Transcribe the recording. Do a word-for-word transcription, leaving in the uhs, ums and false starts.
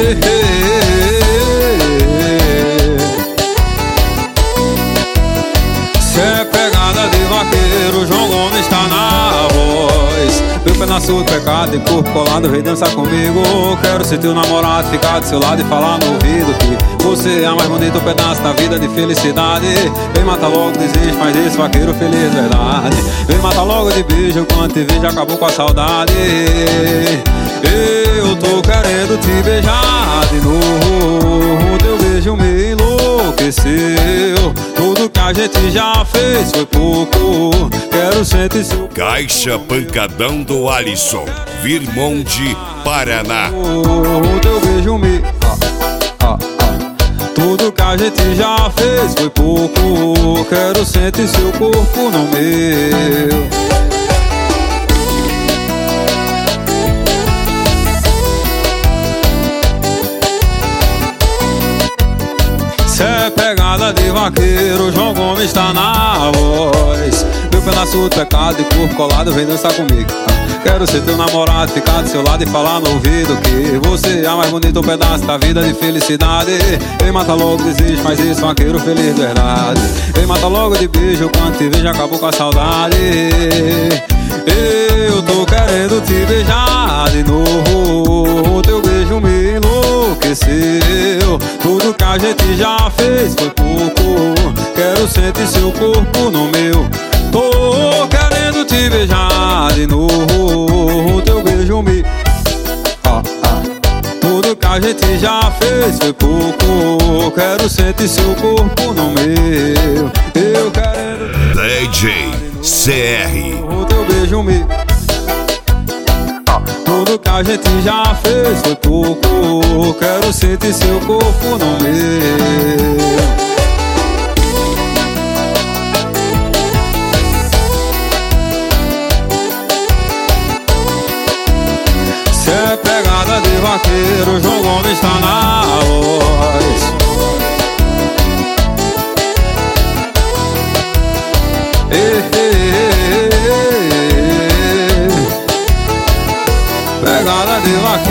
Se é pegada de vaqueiro, João Gomes está na voz. Meu pedaço do pecado e corpo colado, vem dançar comigo. Quero ser teu namorado, ficar do seu lado e falar no ouvido que você é a mais bonito pedaço da vida de felicidade. Vem matar logo, desiste, faz esse vaqueiro feliz, verdade. Vem matar logo de beijo, quando te vejo acabou com a saudade. Eu tô querendo te beijar de novo. Teu beijo me enlouqueceu. Tudo que a gente já fez foi pouco. Quero sentir seu... Caixa Pancadão do Alisson, Virmonte, Paraná. O teu beijo me... Ah, ah, ah. Tudo que a gente já fez foi pouco. Quero sentir seu corpo no meu. Se é pegada de vaqueiro, João Gomes está na voz. Meu pedaço do pecado e corpo colado, vem dançar comigo. Quero ser teu namorado, ficar do seu lado e falar no ouvido que você é a mais bonito pedaço da vida de felicidade. Vem matar logo, desiste, faz isso, vaqueiro feliz, verdade. Vem matar logo de beijo, quando te vejo acabou com a saudade. Eu tô querendo te beijar de novo. Teu beijo me enlouqueceu. Tudo que a gente já fez foi pouco. Quero sentir seu corpo no meu. Tô querendo te beijar de novo. Teu beijo me... Ah, ah. Tudo que a gente já fez foi pouco. Quero sentir seu corpo no meu. Eu quero... D J C R. Teu beijo me... Tudo que a gente já fez foi pouco. Quero sentir seu corpo no meu. Se é pegada de vaqueiro, João Gomes está na voz. Ei, ei, ei, ei. Pegada de vaqueiro.